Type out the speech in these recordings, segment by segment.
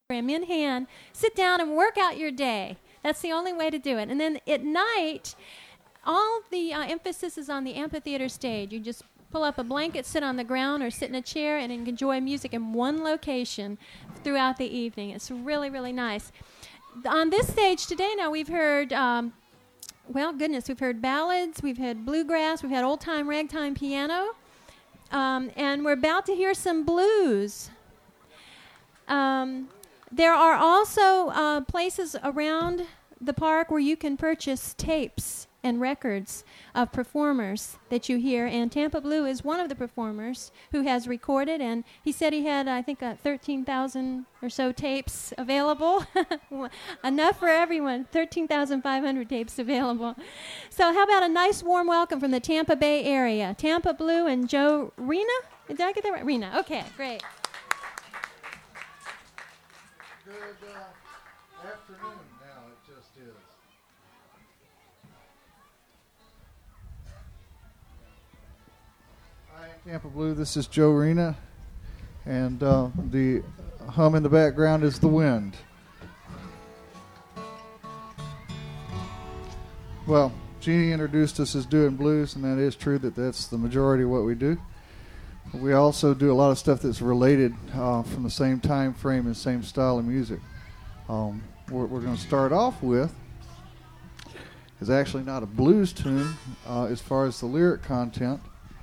in hand, sit down and work out your day. That's the only way to do it. And then at night, all the emphasis is on the amphitheater stage. You just pull up a blanket, sit on the ground, or sit in a chair and enjoy music in one location throughout the evening. It's really, really nice. On this stage today now, we've heard, we've heard ballads, we've had bluegrass, we've had old-time ragtime piano, and we're about to hear some blues. There are also places around the park where you can purchase tapes and records of performers that you hear, and Tampa Blue is one of the performers who has recorded, and he said he had, I think, 13,000 or so tapes available. Enough for everyone, 13,500 tapes available. So how about a nice warm welcome from the Tampa Bay area, Tampa Blue and Joe Rena? Did I get that right? Rena, okay, great. Good afternoon now, it just is. I am Tampa Blue, this is Joe Rena, and the hum in the background is the wind. Well, Jeannie introduced us as doing blues, and that is true that that's the majority of what we do. We also do a lot of stuff that's related from the same time frame and same style of music. What we're going to start off with is actually not a blues tune as far as the lyric content.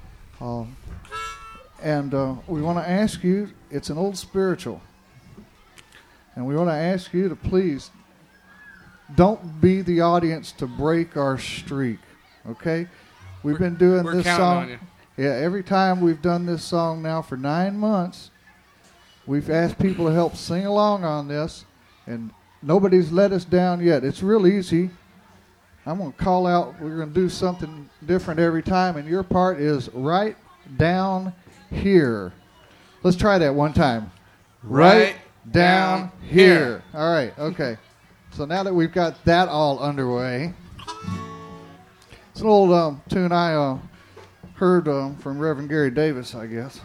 And we want to ask you, it's an old spiritual, and we want to ask you to please don't be the audience to break our streak, okay? We've been doing this song. On you. Yeah, every time we've done this song now for 9 months, we've asked people to help sing along on this, and nobody's let us down yet. It's real easy. I'm going to call out, we're going to do something different every time, and your part is right down here. Let's try that one time. Right down here. All right, okay. So now that we've got that all underway, it's an old tune I heard from Reverend Gary Davis, I guess.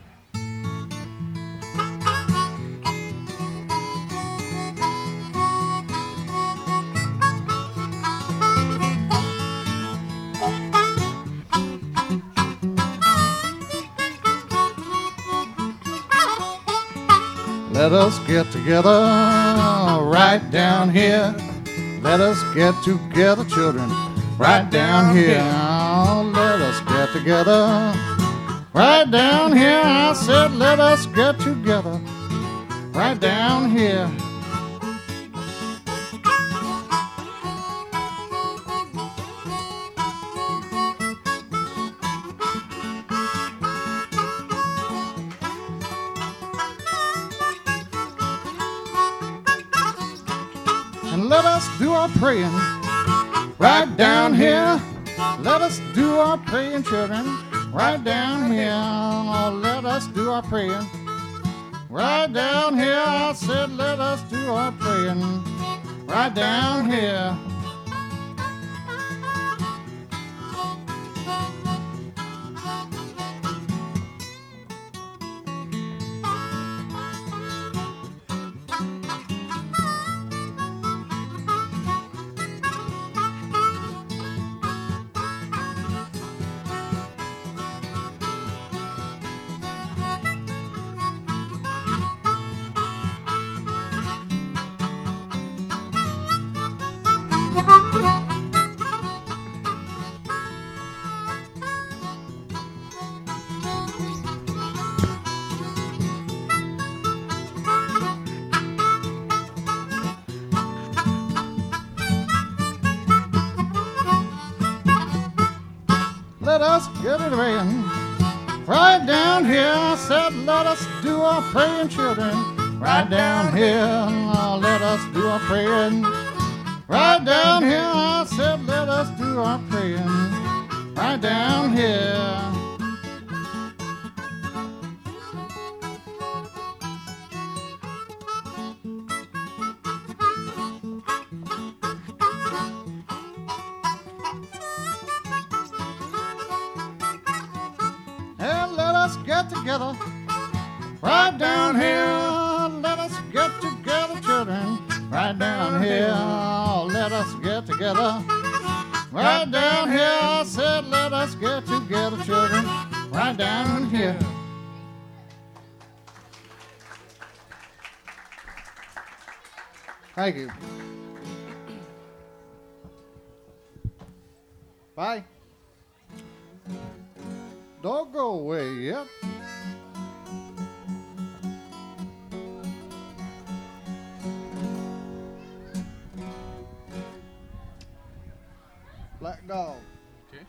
Let us get together right down here. Let us get together, children, right down here. Oh, let us get together right down here. I said, let us get together right down here. Let us do our praying right down here. Let us do our praying, children, right down here. Oh, let us do our praying right down here. I said, let us do our praying right down here. Let us get it in right down here. I said, let us do our praying, children, right down here. Oh, let us do our praying right down here. I said, let us do our praying right down here. Get together right down here. Let us get together together. Right down here, I said, let us get together, children. Right down here. Thank you. Bye. Don't go away yet. Black Dog. Okay.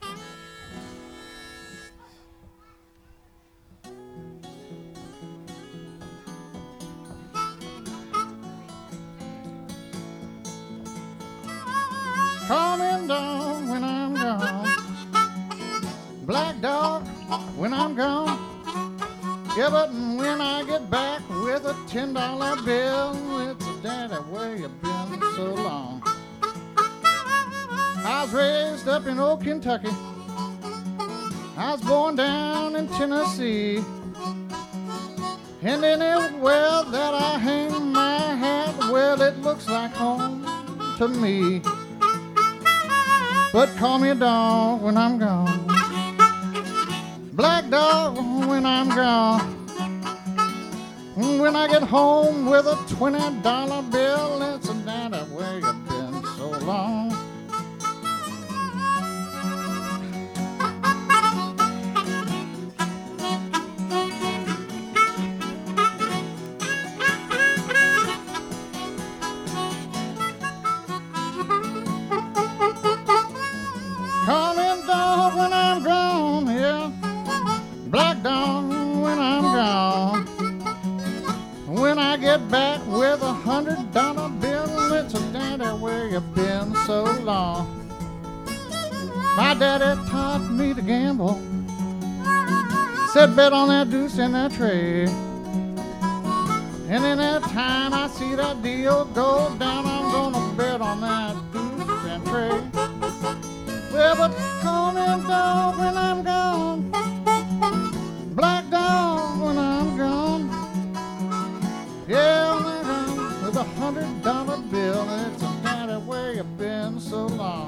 Coming down when I'm gone. Black Dog when I'm gone. Yeah, but when I get back with a $10 bill, it's a daddy where you been so long. I was raised up in old Kentucky. I was born down in Tennessee. And anywhere that I hang my hat, well, it looks like home to me. But call me a dog when I'm gone. Black Dog when I'm gone. When I get home with a $20 bill, it's a daddy where you been so long. Coming dog when I'm gone, yeah. Black dog when I'm gone. When I get back with a $100 bill, it's a daddy where you been so long. My daddy taught me to gamble. Said bet on that deuce and that trade. And in that time I see that deal go down, I'm gonna bet on that deuce and trade. Well, but call me dog when I'm gone. Black dog when I'm gone. Yeah, when I'm gone with a $100 bill, it's a daddy where you been so long.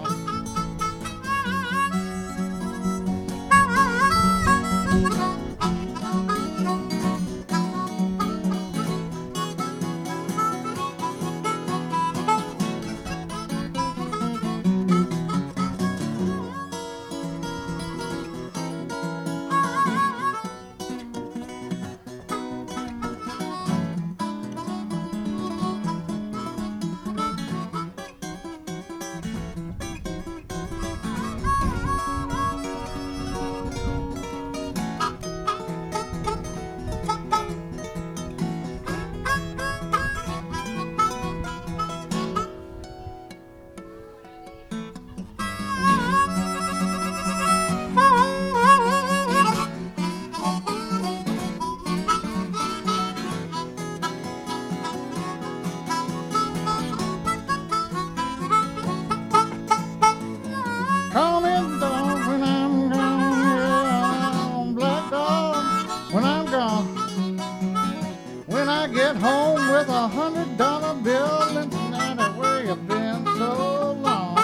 Call me dog when I'm gone, yeah. Black dog when I'm gone. When I get home with a $100 bill, it's not where you been so long.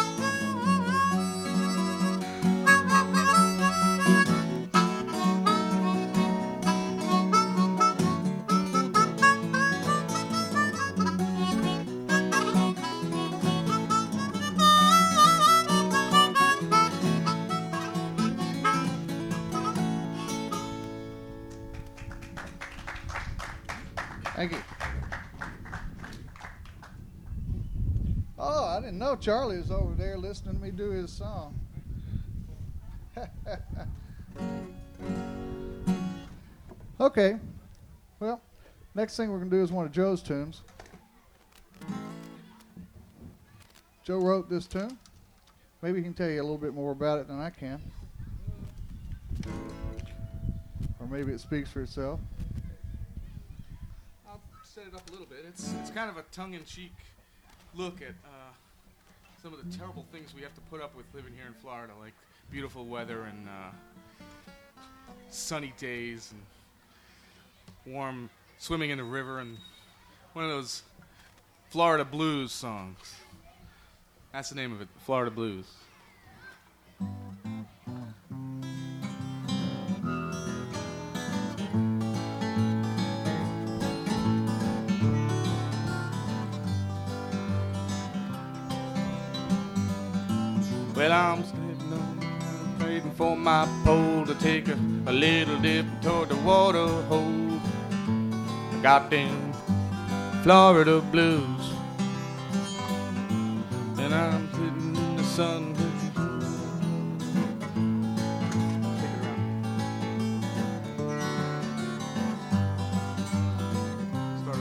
Thank you. Oh, I didn't know Charlie was over there listening to me do his song. Okay. Well, next thing we're going to do is one of Joe's tunes. Joe wrote this tune. Maybe he can tell you a little bit more about it than I can. Or maybe it speaks for itself. I'll set it up a little bit. It's kind of a tongue-in-cheek look at some of the terrible things we have to put up with living here in Florida, like beautiful weather and sunny days and warm swimming in the river and one of those Florida blues songs. That's the name of it, Florida Blues. Well, I'm sitting on, waiting for my pole to take a little dip toward the water hole. I got them Florida blues, and I'm sitting in the sun. Take it around. Start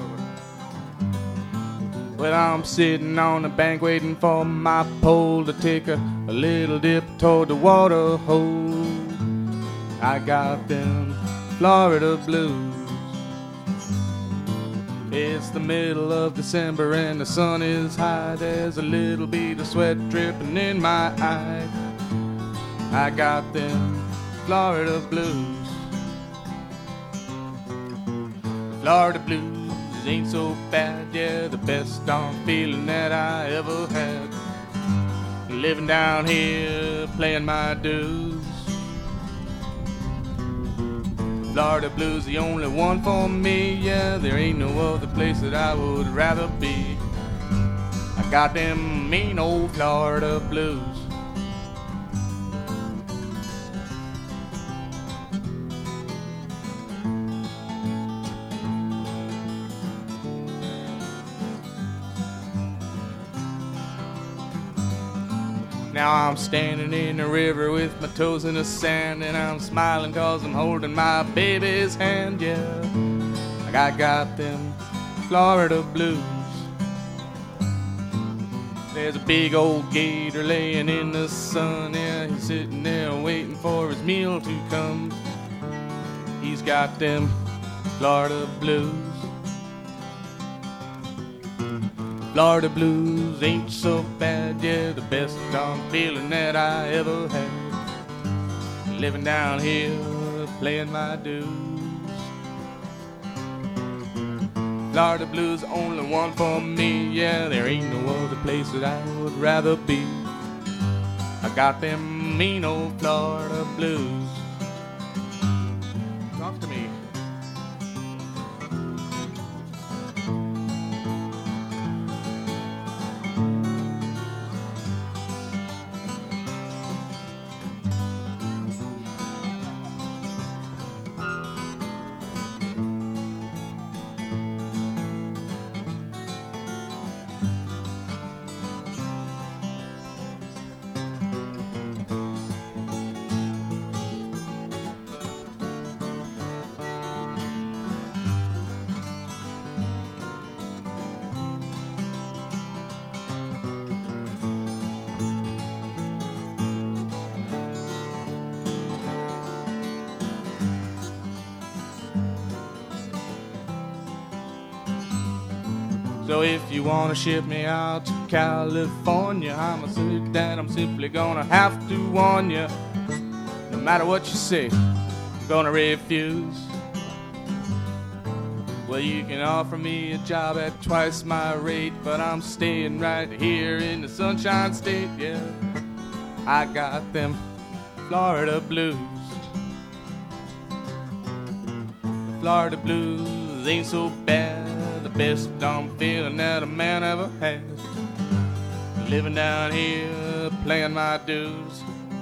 over. Well, I'm sitting on the bank waiting for my pole to take a little dip toward the water hole. I got them Florida blues. It's the middle of December and the sun is high. There's a little bit of sweat dripping in my eye. I got them Florida blues. Florida blues ain't so bad, yeah, the best darn feeling that I ever had. Living down here, playing my dues. Florida blues, the only one for me, yeah, there ain't no other place that I would rather be. I got them mean old Florida blues. Now I'm standing in the river with my toes in the sand, and I'm smiling 'cause I'm holding my baby's hand, yeah. I got them Florida blues. There's a big old gator laying in the sun, yeah, he's sitting there waiting for his meal to come. He's got them Florida blues. Florida blues ain't so bad, yeah, the best darn feeling that I ever had. Living down here, playing my dues. Florida blues, only one for me, yeah, there ain't no other place that I would rather be. I got them mean old Florida blues. Talk to me. So if you wanna ship me out to California, I'ma say that I'm simply gonna have to warn you. No matter what you say, I'm gonna refuse. Well, you can offer me a job at twice my rate, but I'm staying right here in the Sunshine State, yeah. I got them Florida blues. The Florida blues ain't so bad, the best darn feeling that a man ever had. Living down here, playing my dues.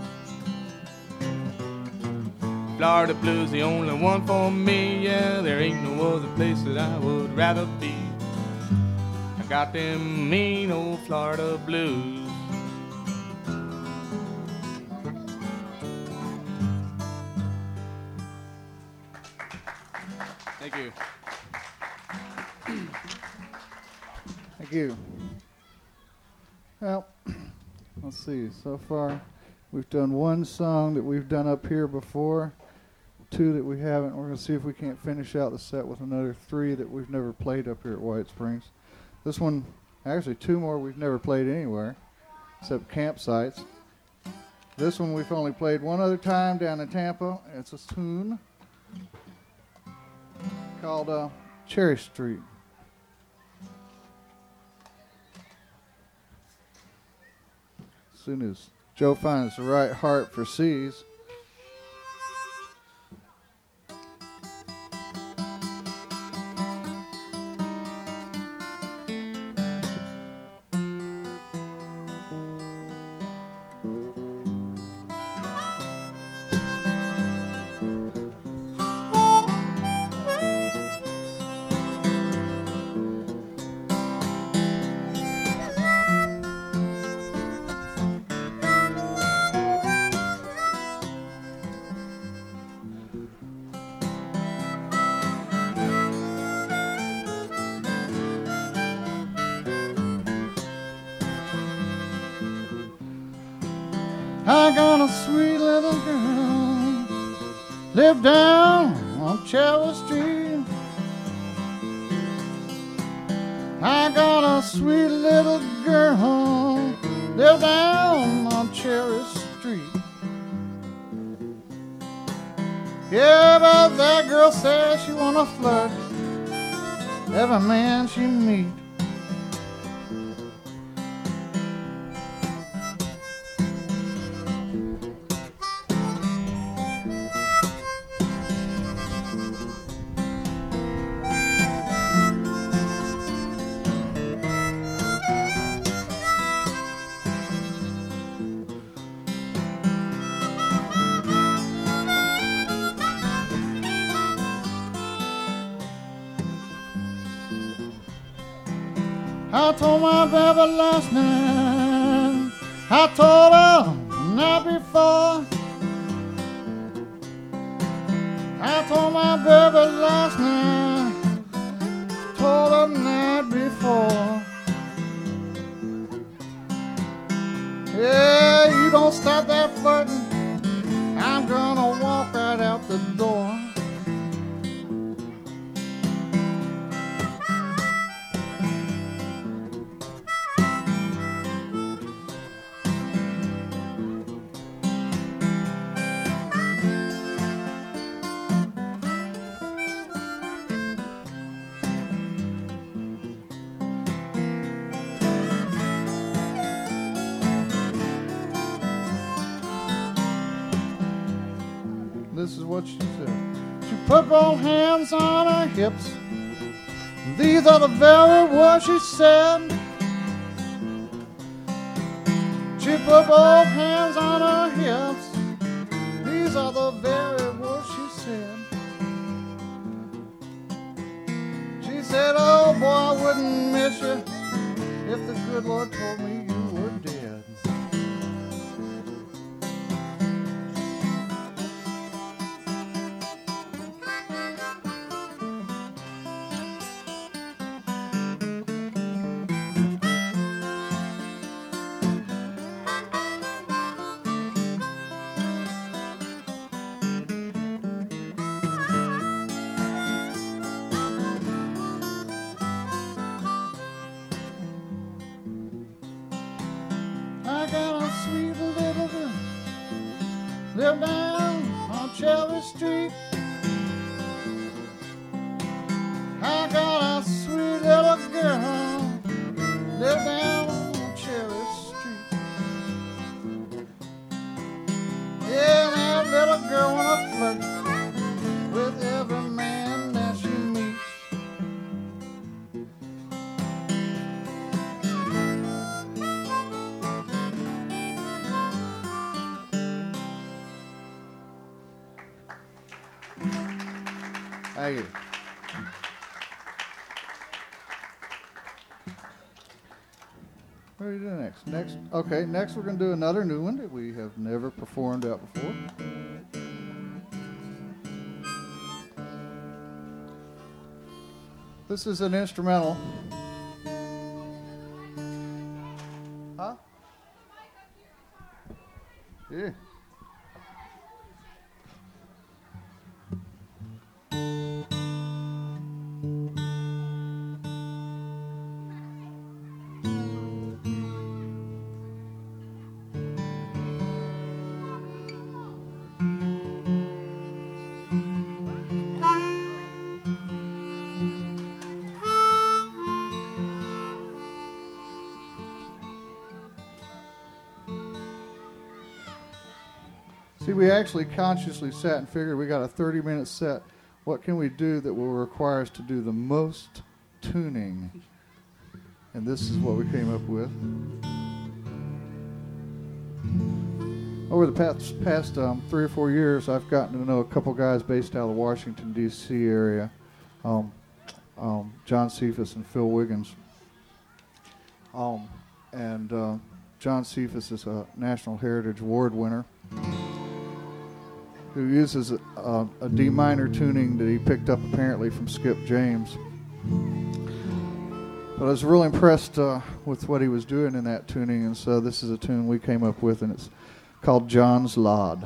Florida blues, the only one for me, yeah, there ain't no other place that I would rather be. I got them mean old Florida blues. Thank you. Thank you. Well, let's see. So far, we've done one song that we've done up here before, two that we haven't. We're going to see if we can't finish out the set with another three that we've never played up here at White Springs. This one, actually two more we've never played anywhere, except campsites. This one we've only played one other time down in Tampa. It's a tune called Cherry Street. soon as Joe finds the right heart for C's. I got a sweet little girl, live down on Cherry Street. I got a sweet little girl, live down on Cherry Street. Yeah, but that girl says she wanna flirt every man she meet. I told my baby last night, I told her night before. I told my baby last night, told her night before. Yeah, you don't stop that flirting, I'm gonna walk right out the door. This is what she said. She put both hands on her hips. These are the very words she said. She put both hands on her hips. These are the very words she said. She said, oh boy, I wouldn't miss you if the good Lord told me you were dead. I got a sweet little girl, live down on Cherry Street. I got a sweet little girl, live down on Cherry Street. Yeah, that little girl wanna flirt with every man that she meets. Thank you. What are you doing next? Next we're going to do another new one that we have never performed out before. This is an instrumental. Huh? Yeah. See, we actually consciously sat and figured we got a 30-minute set. What can we do that will require us to do the most tuning? And this is what we came up with. Over the past 3 or 4 years, I've gotten to know a couple guys based out of the Washington, D.C. area, John Cephas and Phil Wiggins. John Cephas is a National Heritage Award winner who uses a D minor tuning that he picked up apparently from Skip James. But I was really impressed with what he was doing in that tuning, and so this is a tune we came up with, and it's called John's Lod.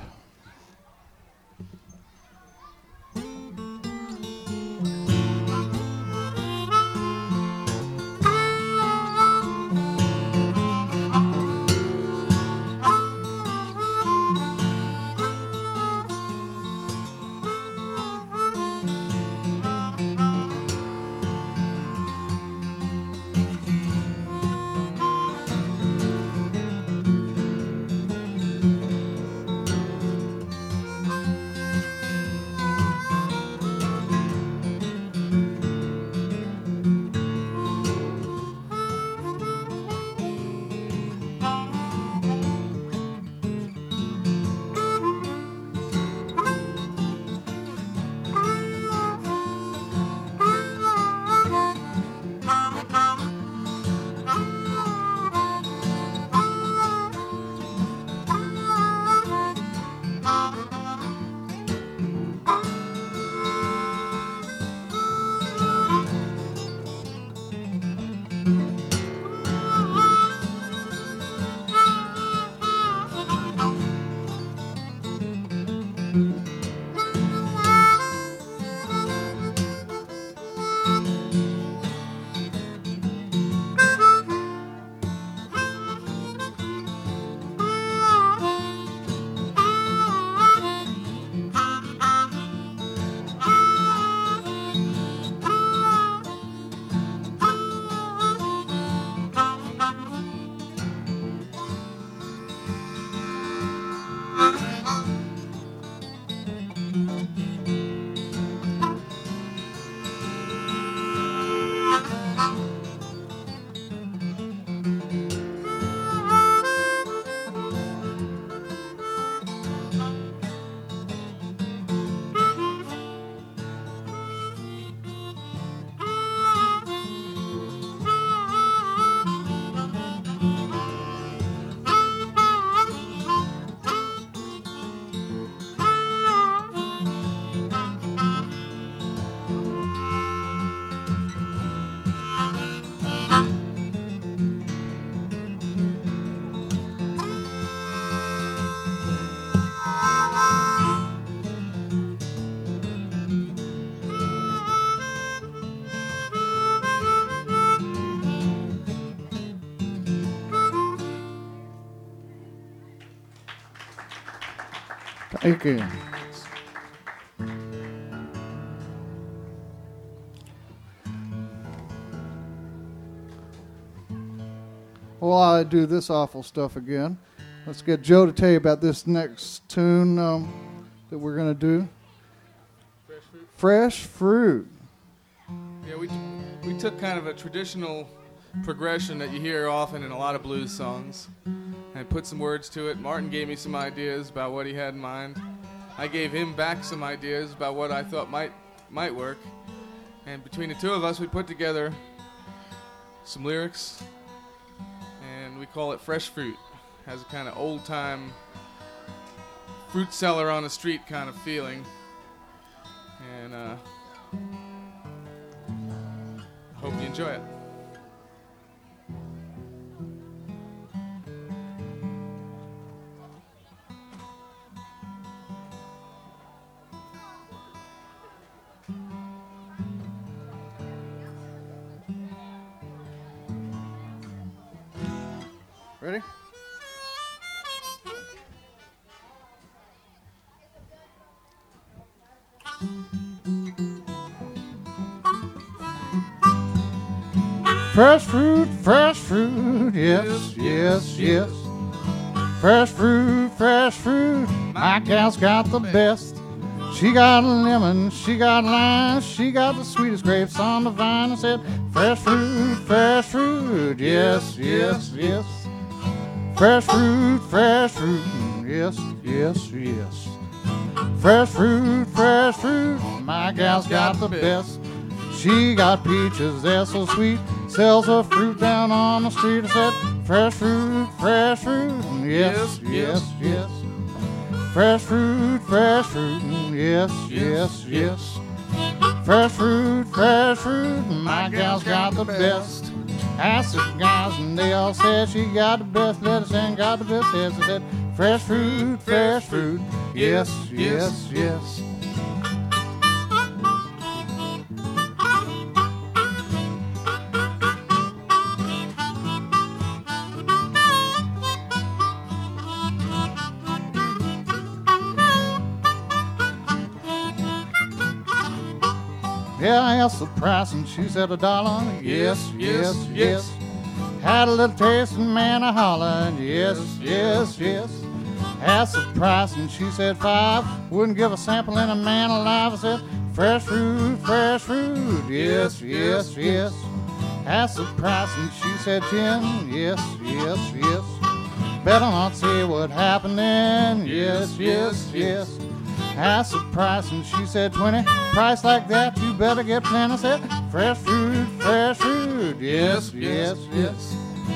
Thank you. Well, I do this awful stuff again. Let's get Joe to tell you about this next tune that we're going to do. Fresh Fruit. Fresh Fruit. Yeah, we took kind of a traditional progression that you hear often in a lot of blues songs and put some words to it. Martin gave me some ideas about what he had in mind. I gave him back some ideas about what I thought might work. And between the two of us, we put together some lyrics, and we call it Fresh Fruit. Has a kind of old-time fruit seller on the street kind of feeling. And I hope you enjoy it. Ready? Fresh fruit, yes, yes, yes. Fresh fruit, my gal's got the best. She got lemon, she got lime, she got the sweetest grapes on the vine. I said, fresh fruit, yes, yes, yes. Fresh fruit, yes, yes, yes. Fresh fruit, my gal's got the best. She got peaches, they're so sweet. Sells her fruit down on the street. I said, fresh fruit, yes, yes, yes. Fresh fruit, yes, yes, yes. Fresh fruit, my gal's got the best. Asked the guys and they all said she got the best lettuce and got the best heads. I said, fresh fruit, yes, yes, yes. Yeah, I asked the price and she said $1. Yes, yes, yes. Had a little taste and man I hollered. Yes, yes, yes. Asked the price and she said $5. Wouldn't give a sample in a man alive. I said, fresh fruit, yes, yes, yes. Asked the price and she said 10. Yes, yes, yes. Better not say what happened then. Yes, yes, yes. Asked the price and she said 20. Price like that, you better get plenty. I said, fresh fruit, yes, yes, yes.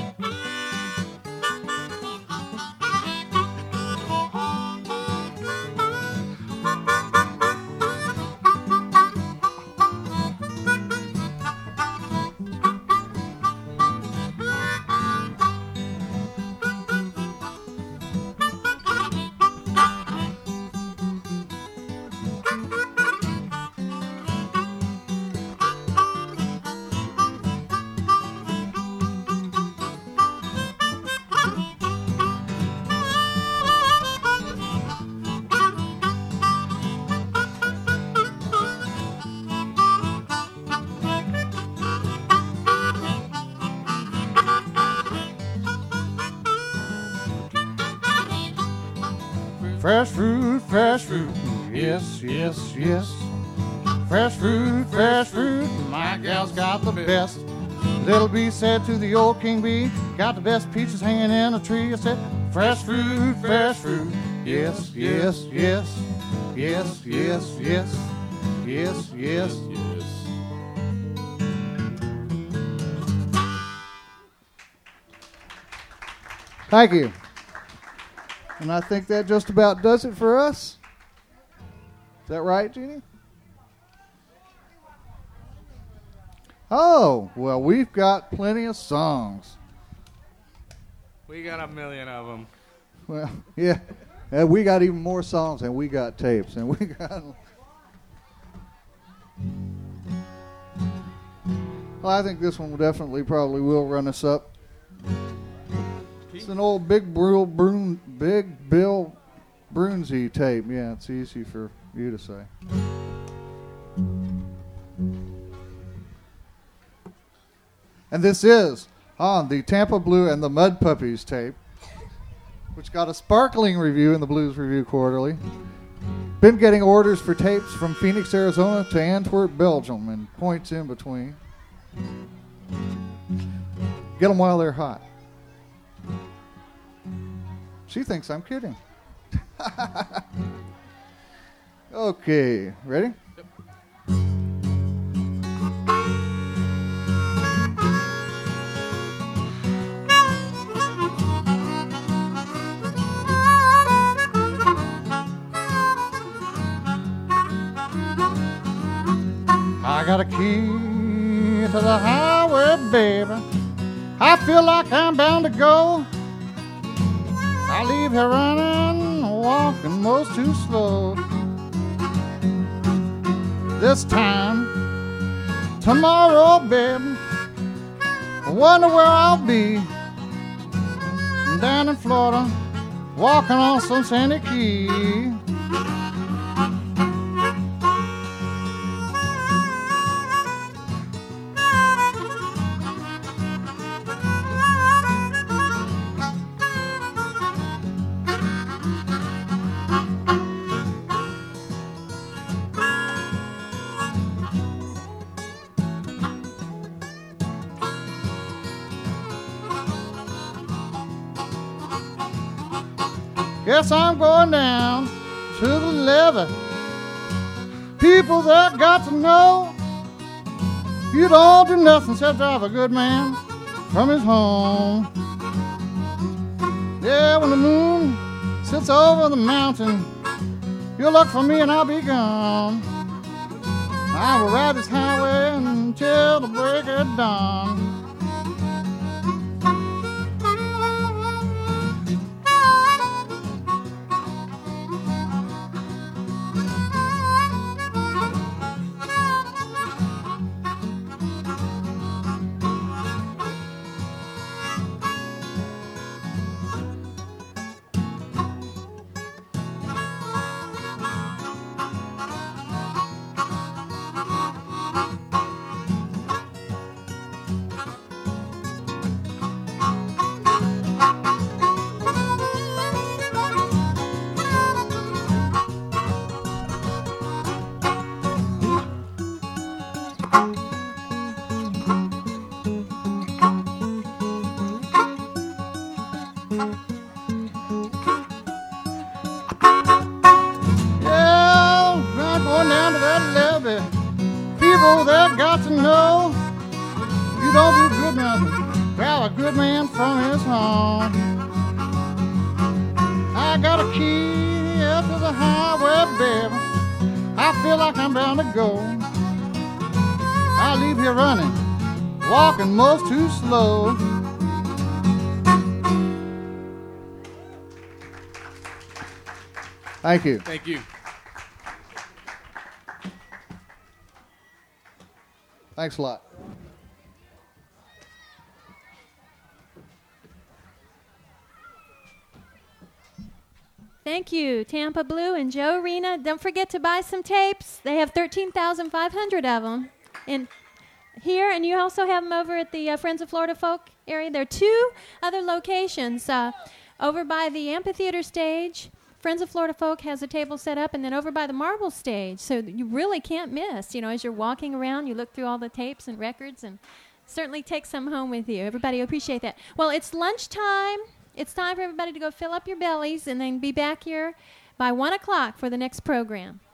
Fresh fruit, yes, yes, yes. Fresh fruit, my gal's got the best. Little bee said to the old king bee, got the best peaches hanging in a tree. I said, fresh fruit, yes, yes, yes. Yes, yes, yes. Yes, yes, yes. Thank you. And I think that just about does it for us. Is that right, Jeannie? Oh, well, we've got plenty of songs. We got a million of them. Well, yeah. And we got even more songs, and we got tapes, and we got... Well, I think this one will definitely probably will run us up. It's an old Big Bill Brunsey tape. Yeah, it's easy for you to say. And this is on the Tampa Blue and the Mud Puppies tape, which got a sparkling review in the Blues Review Quarterly. Been getting orders for tapes from Phoenix, Arizona to Antwerp, Belgium, and points in between. Get them while they're hot. She thinks I'm kidding. Okay, ready? Yep. I got a key to the highway, baby. I feel like I'm bound to go. I leave here running, walking most too slow. This time, tomorrow, baby, I wonder where I'll be. Down in Florida, walking on some sandy key. Guess I'm going down to the levee. People that got to know you don't do nothing except drive a good man from his home. Yeah, when the moon sits over the mountain, you'll look for me and I'll be gone. I will ride this highway until the break of dawn. People that got to know you don't do good nothing. Grab a good man from his home. I got a key up to the highway, baby. I feel like I'm bound to go. I leave here running, walking most too slow. Thank you. Thank you. Thanks a lot. Thank you, Tampa Blue and Joe Arena. Don't forget to buy some tapes. They have 13,500 of them in here, and you also have them over at the Friends of Florida Folk area. There are two other locations over by the amphitheater stage. Friends of Florida Folk has a table set up, and then over by the marble stage, so you really can't miss. You know, as you're walking around, you look through all the tapes and records, and certainly take some home with you. Everybody will appreciate that. Well, it's lunchtime. It's time for everybody to go fill up your bellies and then be back here by 1 o'clock for the next program.